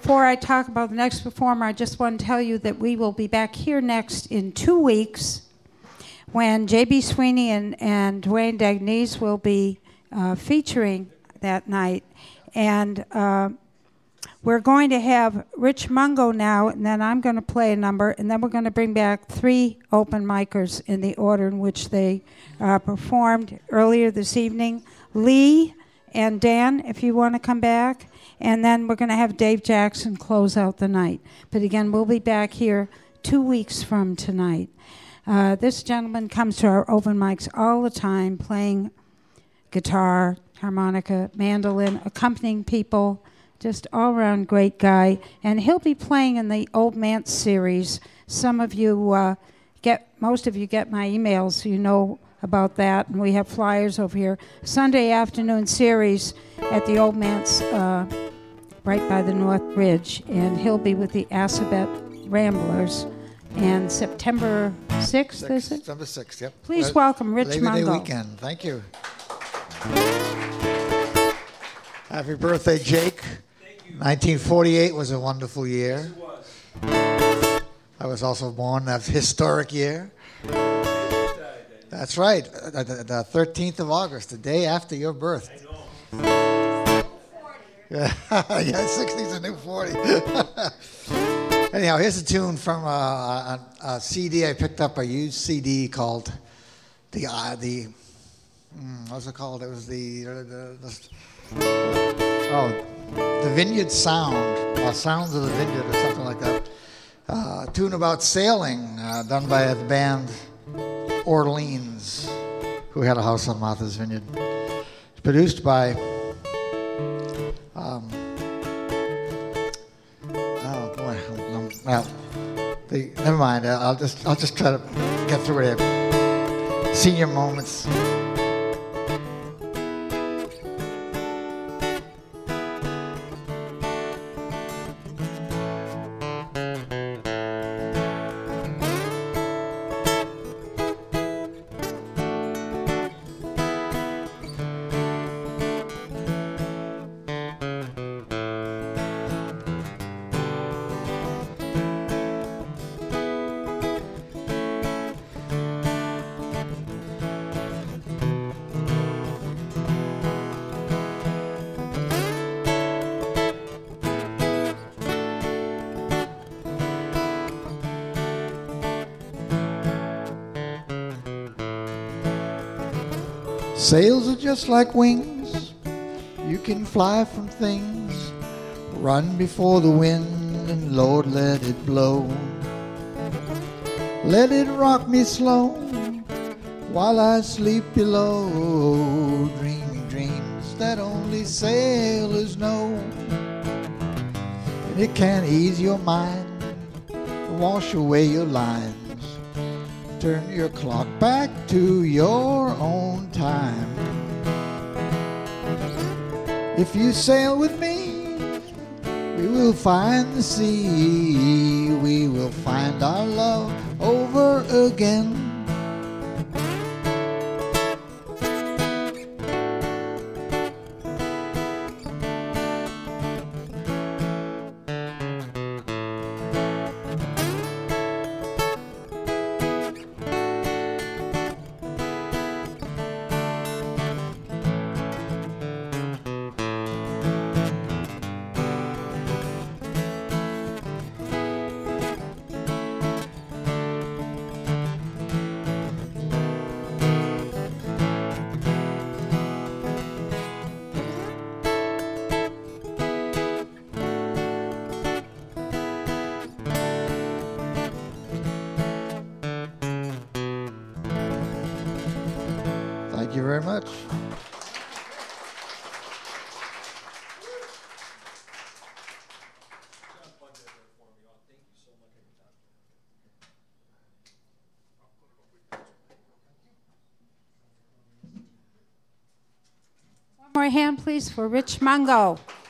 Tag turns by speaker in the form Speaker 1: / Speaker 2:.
Speaker 1: before I talk about the next performer, I just want to tell you that we will be back here next in 2 weeks when J.B. Sweeney and Dwayne Dagnese will be featuring that night. And we're going to have Rich Mungo now, and then I'm going to play a number, and then we're going to bring back 3 open micers in the order in which they performed earlier this evening. Lee and Dan, if you want to come back. And then we're going to have Dave Jackson close out the night. But again, we'll be back here 2 weeks from tonight. This gentleman comes to our open mics all the time, playing guitar, harmonica, mandolin, accompanying people, just all-around great guy. And he'll be playing in the Old Manse series. Some of you most of you get my emails, so you know about that. And we have flyers over here. Sunday afternoon series at the Old Manse, right by the North Bridge. And he'll be with the Assabet Ramblers. And September 6th, is it?
Speaker 2: September 6th, yep.
Speaker 1: Please welcome Rich Mungo.
Speaker 2: Labor Day weekend. Thank you. Happy birthday, Jake.
Speaker 3: Thank you.
Speaker 2: 1948 was a wonderful year.
Speaker 3: Yes, it was.
Speaker 2: I was also born that historic year. That's right, the 13th of August, the day after your birth.
Speaker 3: I know.
Speaker 2: Yeah, 60's a new 40. Anyhow, here's a tune from a CD. I picked up a used CD called the what's it called? It was the Vineyard Sound, or Sounds of the Vineyard, or something like that. A tune about sailing, done by the band Orleans, who had a house on Martha's Vineyard. It's produced by never mind. I'll just try to get through it here. Senior moments. Sails are just like wings. You can fly from things. Run before the wind and Lord let it blow. Let it rock me slow while I sleep below. Dreaming dreams that only sailors know. And it can ease your mind, wash away your lines. Turn your clock back to your own time. If you sail with me, we will find the sea. We will find our love over again. Thank you very much.
Speaker 1: One more hand, please, for Rich Mungo.